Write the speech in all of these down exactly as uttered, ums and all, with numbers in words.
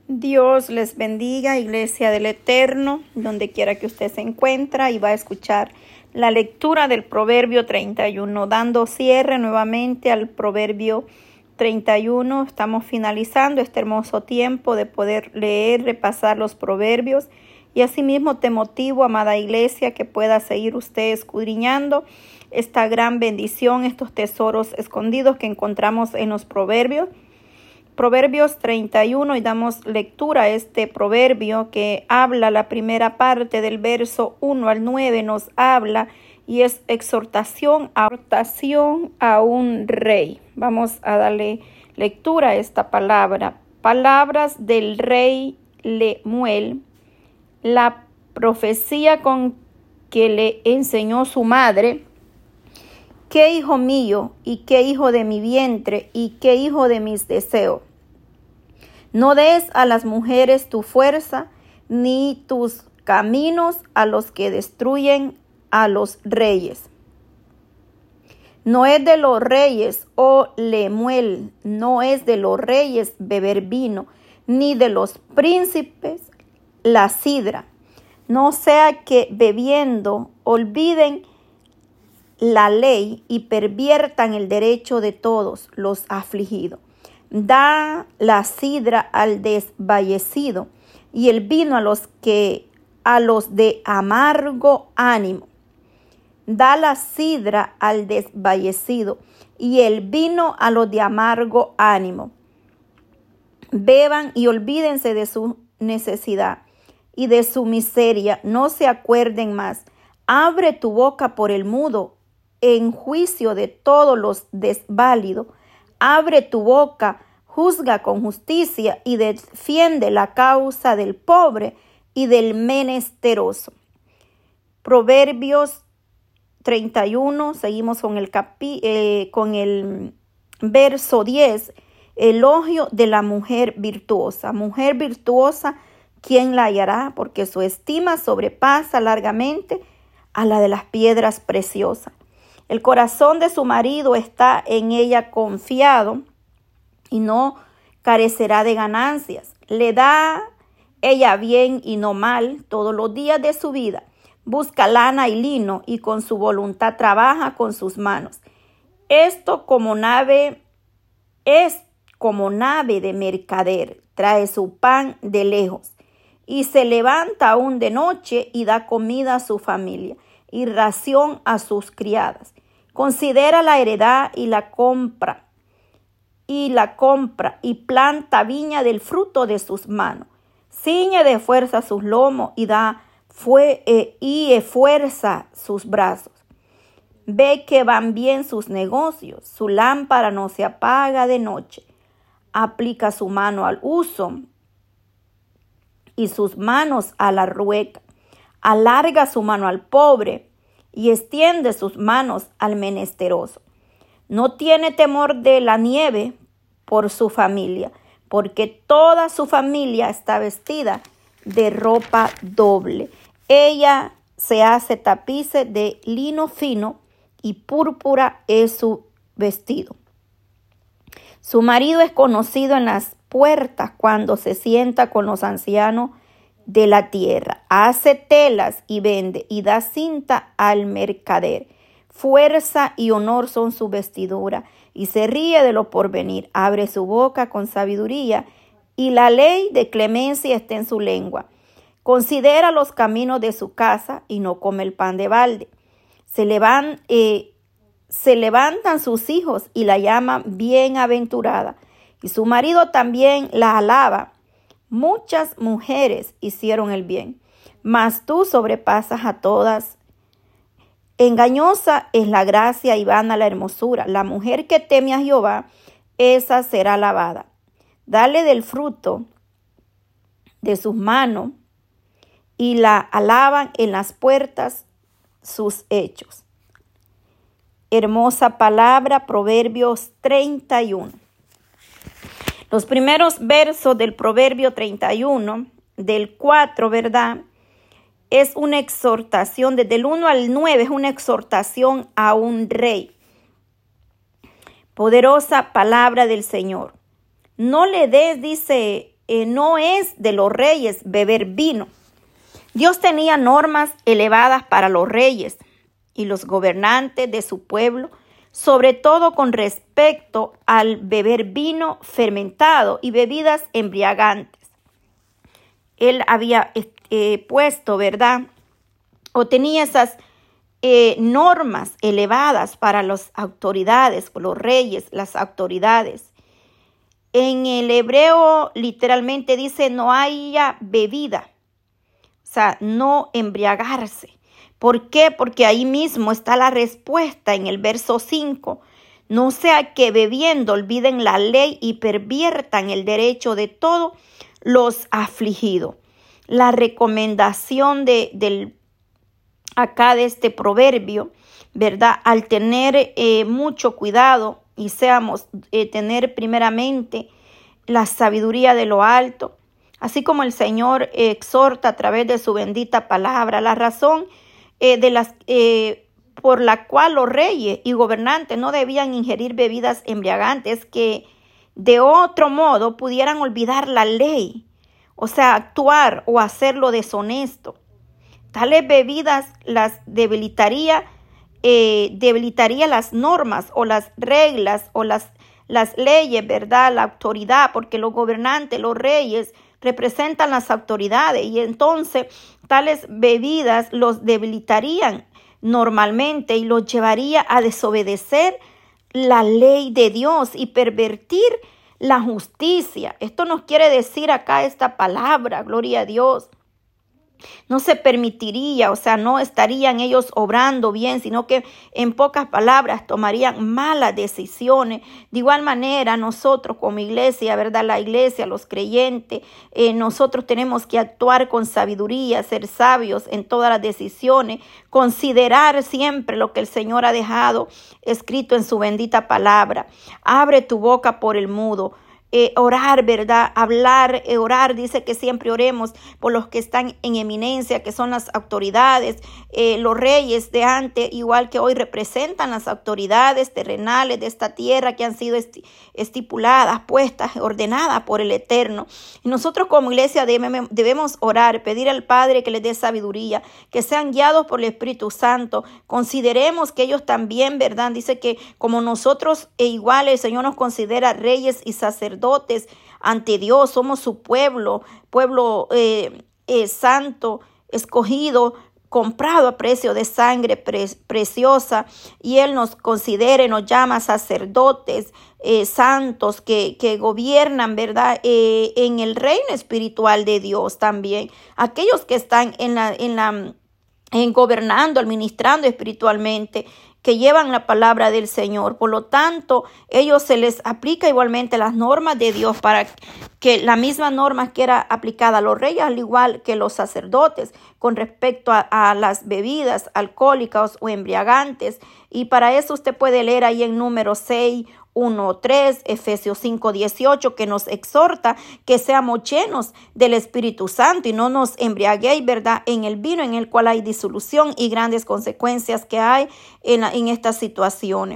Dios les bendiga, Iglesia del Eterno, donde quiera que usted se encuentre, y va a escuchar la lectura del Proverbio treinta y uno, dando cierre nuevamente al Proverbio treinta y uno. Estamos finalizando este hermoso tiempo de poder leer, repasar los proverbios, y asimismo te motivo, amada Iglesia, que pueda seguir usted escudriñando esta gran bendición, estos tesoros escondidos que encontramos en los proverbios. Proverbios treinta y uno, y damos lectura a este proverbio que habla, la primera parte del verso uno al nueve nos habla y es exhortación a, exhortación a un rey. Vamos a darle lectura a esta palabra. Palabras del rey Lemuel, la profecía con que le enseñó su madre. ¿Qué hijo mío y qué hijo de mi vientre y qué hijo de mis deseos? No des a las mujeres tu fuerza, ni tus caminos a los que destruyen a los reyes. No es de los reyes, oh Lemuel, no es de los reyes beber vino, ni de los príncipes la sidra. No sea que bebiendo olviden la ley y perviertan el derecho de todos los afligidos. Da la sidra al desfallecido y el vino a los que a los de amargo ánimo. Da la sidra al desfallecido y el vino a los de amargo ánimo. Beban y olvídense de su necesidad y de su miseria, no se acuerden más. Abre tu boca por el mudo en juicio de todos los desválidos. Abre tu boca, juzga con justicia y defiende la causa del pobre y del menesteroso. Proverbios treinta y uno, seguimos con el, capi, eh, con el verso diez, elogio de la mujer virtuosa. Mujer virtuosa, ¿quién la hallará? Porque su estima sobrepasa largamente a la de las piedras preciosas. El corazón de su marido está en ella confiado y no carecerá de ganancias. Le da ella bien y no mal todos los días de su vida. Busca lana y lino y con su voluntad trabaja con sus manos. Esto como nave es como nave de mercader. Trae su pan de lejos y se levanta aún de noche y da comida a su familia y ración a sus criadas. Considera la heredad y la compra, y la compra, y planta viña del fruto de sus manos. Ciñe de fuerza sus lomos y da fue, eh, y esfuerza sus brazos. Ve que van bien sus negocios, su lámpara no se apaga de noche. Aplica su mano al uso y sus manos a la rueca. Alarga su mano al pobre y extiende sus manos al menesteroso. No tiene temor de la nieve por su familia, porque toda su familia está vestida de ropa doble. Ella se hace tapices de lino fino y púrpura es su vestido. Su marido es conocido en las puertas cuando se sienta con los ancianos de la tierra. Hace telas y vende y da cinta al mercader. Fuerza y honor son su vestidura y se ríe de lo porvenir. Abre su boca con sabiduría y la ley de clemencia está en su lengua. Considera los caminos de su casa y no come el pan de balde. Se, levan, eh, se levantan sus hijos y la llaman bienaventurada y su marido también la alaba. Muchas mujeres hicieron el bien, mas tú sobrepasas a todas. Engañosa es la gracia y vana la hermosura. La mujer que teme a Jehová, esa será alabada. Dale del fruto de sus manos y la alaban en las puertas sus hechos. Hermosa palabra, Proverbios treinta y uno. Los primeros versos del Proverbio treinta y uno, del cuatro, ¿verdad? Es una exhortación, desde el uno al nueve, es una exhortación a un rey. Poderosa palabra del Señor. No le des, dice eh, no es de los reyes beber vino. Dios tenía normas elevadas para los reyes y los gobernantes de su pueblo, sobre todo con respecto al beber vino fermentado y bebidas embriagantes. Él había eh, puesto, ¿verdad? O tenía esas eh, normas elevadas para las autoridades, los reyes, las autoridades. En el hebreo literalmente dice no haya bebida, o sea, no embriagarse. ¿Por qué? Porque ahí mismo está la respuesta en el verso cinco. No sea que bebiendo olviden la ley y perviertan el derecho de todos los afligidos. La recomendación de, del, acá de este proverbio, ¿verdad? Al tener eh, mucho cuidado y seamos eh, tener primeramente la sabiduría de lo alto, así como el Señor eh, exhorta a través de su bendita palabra, la razón Eh, de las, eh, por la cual los reyes y gobernantes no debían ingerir bebidas embriagantes que de otro modo pudieran olvidar la ley, o sea, actuar o hacer lo deshonesto. Tales bebidas las debilitaría, eh, debilitaría las normas o las reglas o las, las leyes, ¿verdad? La autoridad, porque los gobernantes, los reyes, representan las autoridades y entonces tales bebidas los debilitarían normalmente y los llevaría a desobedecer la ley de Dios y pervertir la justicia. Esto nos quiere decir acá esta palabra, gloria a Dios. No se permitiría, o sea, no estarían ellos obrando bien, sino que en pocas palabras tomarían malas decisiones. De igual manera, nosotros como iglesia, ¿verdad? La iglesia, los creyentes, eh, nosotros tenemos que actuar con sabiduría, ser sabios en todas las decisiones, considerar siempre lo que el Señor ha dejado escrito en su bendita palabra. Abre tu boca por el mudo. Eh, orar, ¿verdad? Hablar, eh, orar, dice que siempre oremos por los que están en eminencia, que son las autoridades, eh, los reyes de antes, igual que hoy representan las autoridades terrenales de esta tierra que han sido esti- estipuladas, puestas, ordenadas por el Eterno. Y nosotros como iglesia debemos, debemos orar, pedir al Padre que les dé sabiduría, que sean guiados por el Espíritu Santo. Consideremos que ellos también, ¿verdad? Dice que como nosotros e igual el Señor nos considera reyes y sacerdotes ante Dios, somos su pueblo, pueblo eh, eh, santo, escogido, comprado a precio de sangre pre preciosa, y Él nos considera, nos llama sacerdotes eh, santos que, que gobiernan, ¿verdad? Eh, en el reino espiritual de Dios también. Aquellos que están en la, en la, en gobernando, administrando espiritualmente, que llevan la palabra del Señor. Por lo tanto, ellos se les aplica igualmente las normas de Dios para que la misma norma que era aplicada a los reyes, al igual que los sacerdotes, con respecto a, a las bebidas alcohólicas o embriagantes. Y para eso usted puede leer ahí en Números seis, uno, tres, Efesios cinco, dieciocho, que nos exhorta que seamos llenos del Espíritu Santo y no nos embriaguéis, ¿verdad?, en el vino en el cual hay disolución y grandes consecuencias que hay en, la, en estas situaciones.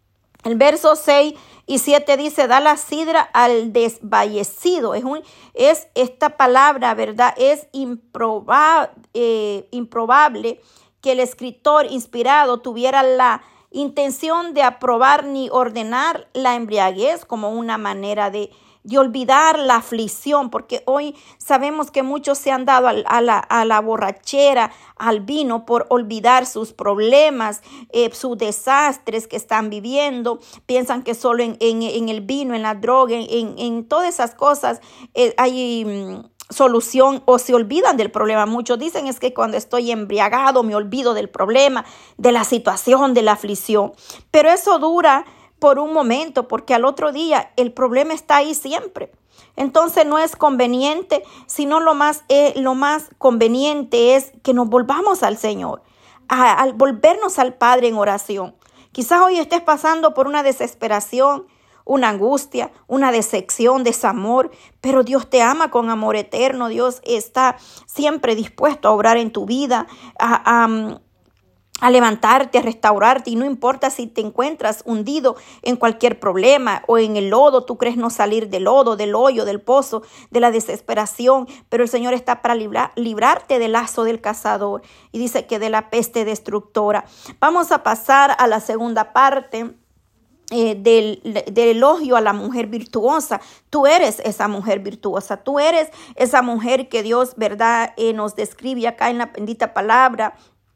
El verso seis y siete dice, da la sidra al desfallecido. Es, un, es esta palabra, ¿verdad? Es improba, eh, improbable que el escritor inspirado tuviera la intención de aprobar ni ordenar la embriaguez como una manera de, de olvidar la aflicción, porque hoy sabemos que muchos se han dado a, a, la, a la borrachera, al vino, por olvidar sus problemas, eh, sus desastres que están viviendo. Piensan que solo en, en, en el vino, en la droga, en, en todas esas cosas eh, hay mm, solución, o se olvidan del problema. Muchos dicen es que cuando estoy embriagado me olvido del problema, de la situación, de la aflicción. Pero eso dura por un momento, porque al otro día el problema está ahí siempre. Entonces no es conveniente, sino lo más, eh, lo más conveniente es que nos volvamos al Señor, a, al volvernos al Padre en oración. Quizás hoy estés pasando por una desesperación, una angustia, una decepción, desamor, pero Dios te ama con amor eterno. Dios está siempre dispuesto a obrar en tu vida, a, a, a levantarte, a restaurarte, y no importa si te encuentras hundido en cualquier problema o en el lodo, tú crees no salir del lodo, del hoyo, del pozo, de la desesperación, pero el Señor está para librar, librarte del lazo del cazador, y dice que de la peste destructora. Vamos a pasar a la segunda parte. Eh, del, del elogio a la mujer virtuosa. Tú eres esa mujer virtuosa, tú eres esa mujer que Dios, ¿verdad?, eh, nos describe acá en la bendita palabra.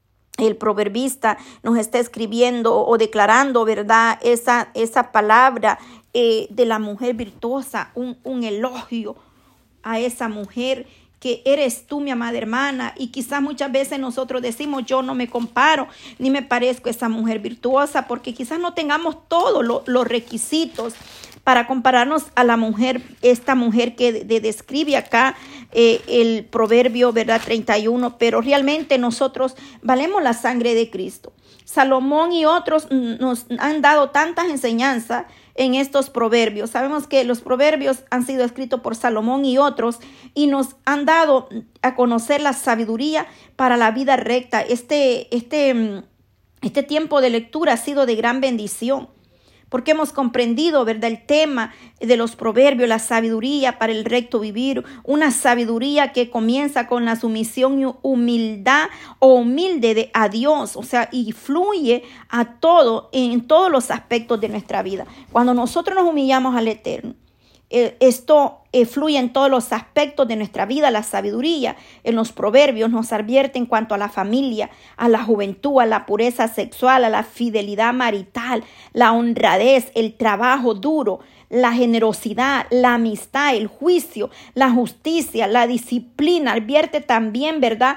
El proverbista nos está escribiendo o declarando, ¿verdad?, esa, esa palabra eh, de la mujer virtuosa, un, un elogio a esa mujer que eres tú, mi amada hermana. Y quizás muchas veces nosotros decimos, yo no me comparo ni me parezco a esa mujer virtuosa, porque quizás no tengamos todos lo, los requisitos para compararnos a la mujer, esta mujer que de, de describe acá eh, el proverbio, ¿verdad?, treinta y uno, pero realmente nosotros valemos la sangre de Cristo. Salomón y otros nos han dado tantas enseñanzas en estos proverbios. Sabemos que los proverbios han sido escritos por Salomón y otros, y nos han dado a conocer la sabiduría para la vida recta. Este, este, este tiempo de lectura ha sido de gran bendición, porque hemos comprendido, ¿verdad?, el tema de los proverbios, la sabiduría para el recto vivir, una sabiduría que comienza con la sumisión y humildad o humilde de, a Dios, o sea, y fluye a todo, en todos los aspectos de nuestra vida. Cuando nosotros nos humillamos al Eterno, eh, esto eh, fluye en todos los aspectos de nuestra vida. La sabiduría en los proverbios nos advierte en cuanto a la familia, a la juventud, a la pureza sexual, a la fidelidad marital, la honradez, el trabajo duro, la generosidad, la amistad, el juicio, la justicia, la disciplina. Advierte también, ¿verdad?,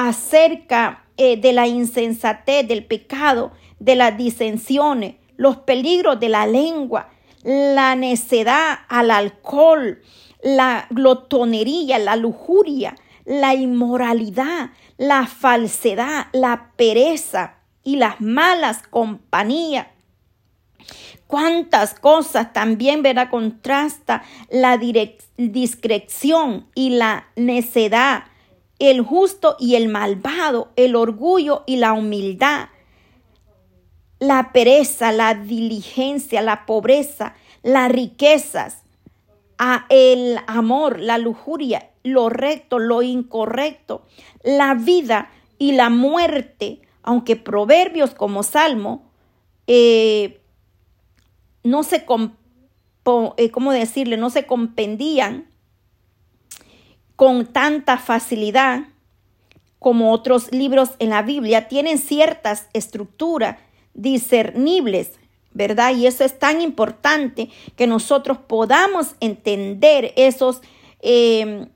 acerca eh, de la insensatez, del pecado, de las disensiones, los peligros de la lengua, la necedad al alcohol, la glotonería, la lujuria, la inmoralidad, la falsedad, la pereza y las malas compañías. Cuántas cosas también, ¿verdad?, contrasta la discreción y la necedad, el justo y el malvado, el orgullo y la humildad, la pereza, la diligencia, la pobreza, las riquezas, el amor, la lujuria, lo recto, lo incorrecto, la vida y la muerte. Aunque proverbios como Salmo eh, no se, compo, eh, ¿cómo decirle? no se compendían con tanta facilidad como otros libros en la Biblia, tienen ciertas estructuras discernibles, ¿verdad? Y eso es tan importante, que nosotros podamos entender esos, eh,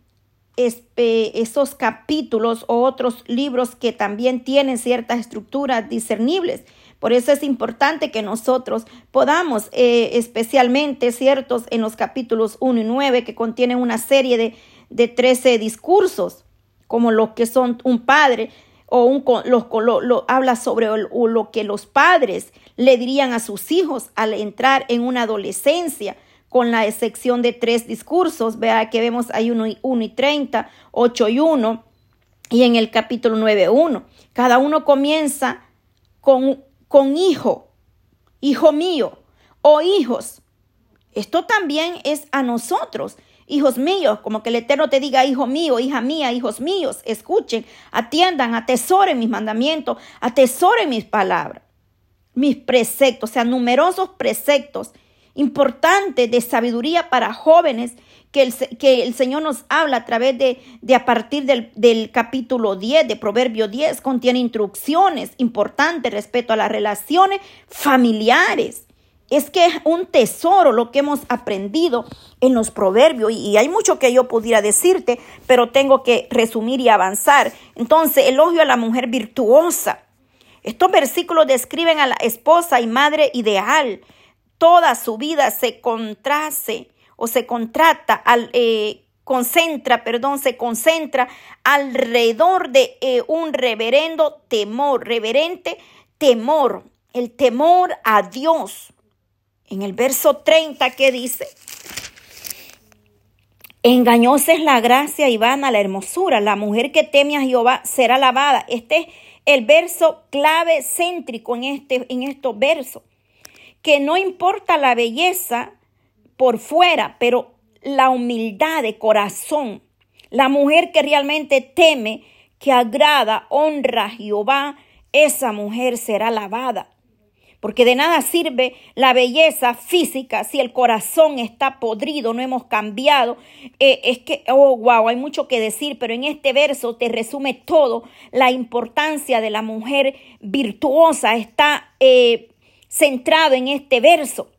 espe, esos capítulos o otros libros que también tienen ciertas estructuras discernibles. Por eso es importante que nosotros podamos, eh, especialmente ciertos en los capítulos uno y nueve, que contienen una serie de, de trece discursos, como los que son un padre, o un, los, lo, lo, habla sobre lo, lo que los padres le dirían a sus hijos al entrar en una adolescencia, con la excepción de tres discursos. Vea que vemos ahí uno y treinta, ocho y uno, y en el capítulo nueve, uno. Cada uno comienza con, con hijo, hijo mío, o hijos. Esto también es a nosotros. Hijos míos, como que el Eterno te diga, hijo mío, hija mía, hijos míos, escuchen, atiendan, atesoren mis mandamientos, atesoren mis palabras, mis preceptos, o sea, numerosos preceptos importantes de sabiduría para jóvenes que el, que el Señor nos habla a través de, de a partir del, del capítulo diez, de Proverbio diez, contiene instrucciones importantes respecto a las relaciones familiares. Es que es un tesoro lo que hemos aprendido en los proverbios, y hay mucho que yo pudiera decirte, pero tengo que resumir y avanzar. Entonces, elogio a la mujer virtuosa. Estos versículos describen a la esposa y madre ideal. Toda su vida se contrace o se contrata, al, eh, concentra, perdón, se concentra alrededor de eh, un reverendo temor, reverente temor, el temor a Dios. En el verso treinta, ¿qué dice? Engañosa es la gracia y vana la hermosura. La mujer que teme a Jehová será alabada. Este, el verso clave céntrico en, este, en estos versos, que no importa la belleza por fuera, pero la humildad de corazón, la mujer que realmente teme, que agrada, honra a Jehová, esa mujer será alabada. Porque de nada sirve la belleza física si el corazón está podrido, no hemos cambiado. Eh, es que, oh, wow, hay mucho que decir, pero en este verso te resume todo. La importancia de la mujer virtuosa está eh, centrado en este verso.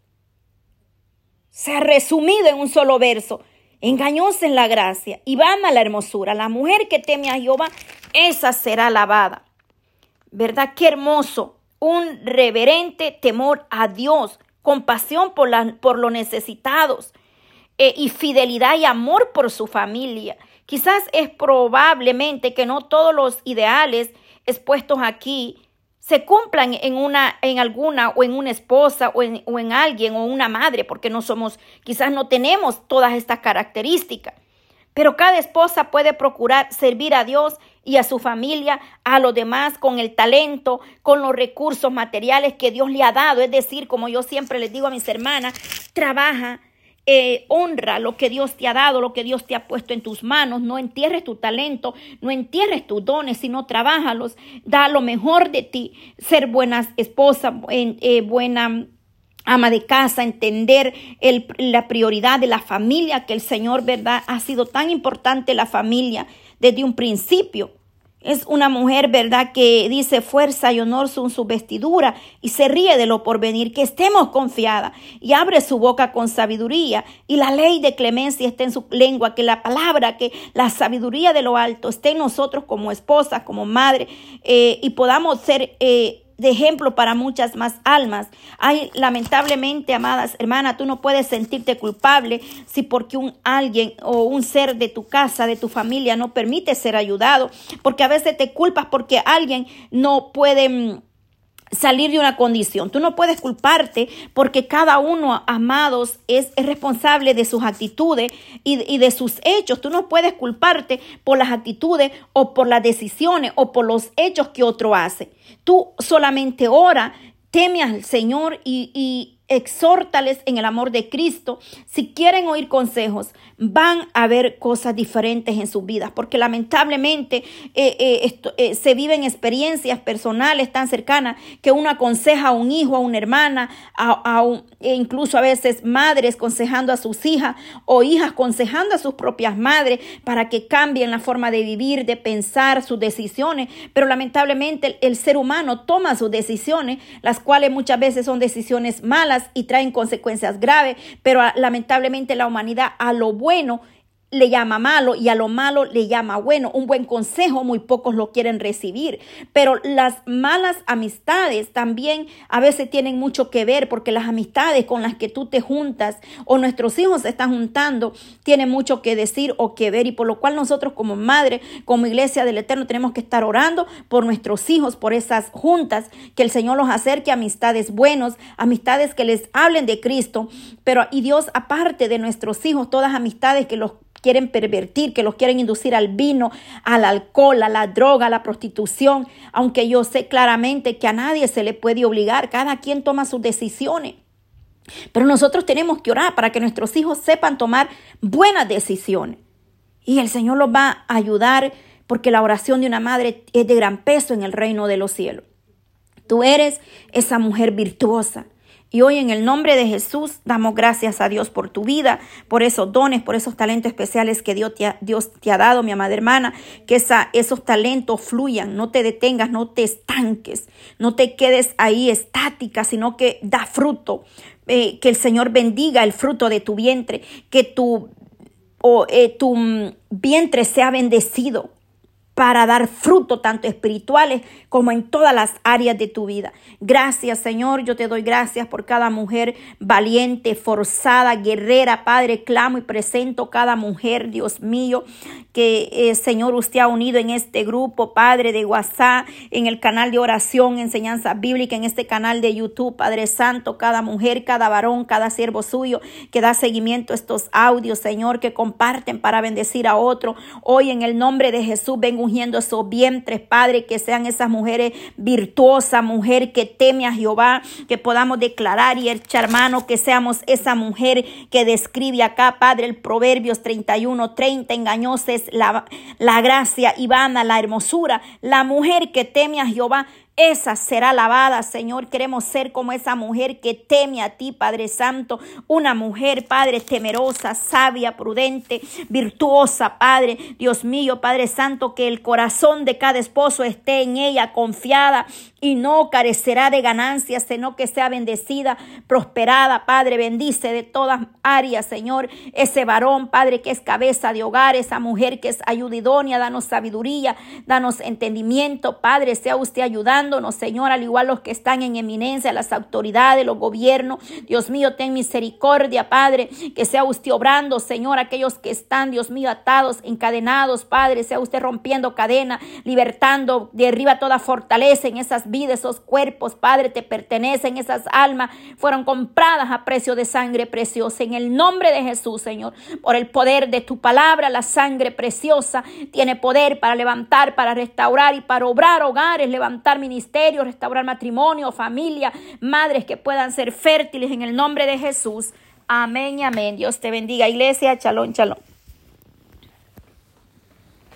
Se ha resumido en un solo verso. Engañosa en la gracia y vana la hermosura. La mujer que teme a Jehová, esa será alabada. ¿Verdad? Qué hermoso. Un reverente temor a Dios, compasión por, la, por los necesitados eh, y fidelidad y amor por su familia. Quizás es probablemente que no todos los ideales expuestos aquí se cumplan en una, en alguna o en una esposa o en, o en alguien o una madre, porque no somos, quizás no tenemos todas estas características. Pero cada esposa puede procurar servir a Dios y a su familia, a los demás, con el talento, con los recursos materiales que Dios le ha dado. Es decir, como yo siempre les digo a mis hermanas, trabaja, eh, honra lo que Dios te ha dado, lo que Dios te ha puesto en tus manos. No entierres tu talento, no entierres tus dones, sino trabájalos. Da lo mejor de ti, ser buena esposa, eh, buena ama de casa, entender el, la prioridad de la familia, que el Señor, ¿verdad?, ha sido tan importante la familia desde un principio. Es una mujer, ¿verdad?, que dice fuerza y honor son su vestidura y se ríe de lo porvenir, que estemos confiadas y abre su boca con sabiduría y la ley de clemencia esté en su lengua, que la palabra, que la sabiduría de lo alto esté en nosotros como esposas, como madre eh, y podamos ser eh, de ejemplo para muchas más almas. Ay, lamentablemente, amadas hermanas, tú no puedes sentirte culpable si porque un alguien o un ser de tu casa, de tu familia, no permite ser ayudado, porque a veces te culpas porque alguien no puede salir de una condición. Tú no puedes culparte porque cada uno, amados, es, es responsable de sus actitudes y, y de sus hechos. Tú no puedes culparte por las actitudes o por las decisiones o por los hechos que otro hace. Tú solamente ora, teme al Señor y, y exhórtales en el amor de Cristo. Si quieren oír consejos, van a ver cosas diferentes en sus vidas, porque lamentablemente eh, eh, esto, eh, se viven experiencias personales tan cercanas que uno aconseja a un hijo, a una hermana, a, a un, e incluso a veces madres aconsejando a sus hijas o hijas aconsejando a sus propias madres para que cambien la forma de vivir, de pensar, sus decisiones. Pero lamentablemente el, el ser humano toma sus decisiones, las cuales muchas veces son decisiones malas y traen consecuencias graves, pero a, lamentablemente la humanidad a lo bueno le llama malo y a lo malo le llama bueno. Un buen consejo muy pocos lo quieren recibir, pero las malas amistades también a veces tienen mucho que ver, porque las amistades con las que tú te juntas o nuestros hijos se están juntando tienen mucho que decir o que ver, y por lo cual nosotros como madre, como iglesia del Eterno, tenemos que estar orando por nuestros hijos, por esas juntas, que el Señor los acerque a amistades buenos, amistades que les hablen de Cristo. Pero y Dios, aparte de nuestros hijos, todas amistades que los quieren pervertir, que los quieren inducir al vino, al alcohol, a la droga, a la prostitución, aunque yo sé claramente que a nadie se le puede obligar, cada quien toma sus decisiones. Pero nosotros tenemos que orar para que nuestros hijos sepan tomar buenas decisiones. Y el Señor los va a ayudar, porque la oración de una madre es de gran peso en el reino de los cielos. Tú eres esa mujer virtuosa. Y hoy en el nombre de Jesús damos gracias a Dios por tu vida, por esos dones, por esos talentos especiales que Dios te ha, Dios te ha dado, mi amada hermana. Que esa, esos talentos fluyan, no te detengas, no te estanques, no te quedes ahí estática, sino que da fruto. Eh, que el Señor bendiga el fruto de tu vientre, que tu, o, eh, tu vientre sea bendecido para dar fruto tanto espirituales como en todas las áreas de tu vida. Gracias, Señor. Yo te doy gracias por cada mujer valiente, forzada, guerrera. Padre, clamo y presento cada mujer, Dios mío, que eh, Señor, usted ha unido en este grupo, Padre, de WhatsApp, en el canal de oración, enseñanza bíblica, en este canal de YouTube. Padre Santo, cada mujer, cada varón, cada siervo suyo que da seguimiento a estos audios, Señor, que comparten para bendecir a otro. Hoy en el nombre de Jesús vengo ungiendo esos vientres, Padre, que sean esas mujeres virtuosas, mujer que teme a Jehová, que podamos declarar y echar mano, que seamos esa mujer que describe acá, Padre, el Proverbios treinta y uno, treinta, engañosa es la, la gracia y vana la hermosura. La mujer que teme a Jehová, esa será alabada, Señor. Queremos ser como esa mujer que teme a ti, Padre Santo. Una mujer, Padre, temerosa, sabia, prudente, virtuosa, Padre. Dios mío, Padre Santo, que el corazón de cada esposo esté en ella confiada y no carecerá de ganancias, sino que sea bendecida, prosperada, Padre. Bendice de todas áreas, Señor, ese varón, Padre, que es cabeza de hogar, esa mujer que es ayuda idónea. Danos sabiduría, danos entendimiento, Padre. Sea usted ayudándonos, Señor, al igual los que están en eminencia, las autoridades, los gobiernos. Dios mío, ten misericordia, Padre, que sea usted obrando, Señor, aquellos que están, Dios mío, atados, encadenados, Padre. Sea usted rompiendo cadena, libertando, derriba toda fortaleza en esas vidas, esos cuerpos, Padre, te pertenecen, esas almas fueron compradas a precio de sangre preciosa. En el nombre de Jesús, Señor, por el poder de tu palabra, la sangre preciosa tiene poder para levantar, para restaurar y para obrar hogares, levantar ministerios, restaurar matrimonio, familia, madres que puedan ser fértiles en el nombre de Jesús. Amén y amén. Dios te bendiga, iglesia. Shalom, shalom.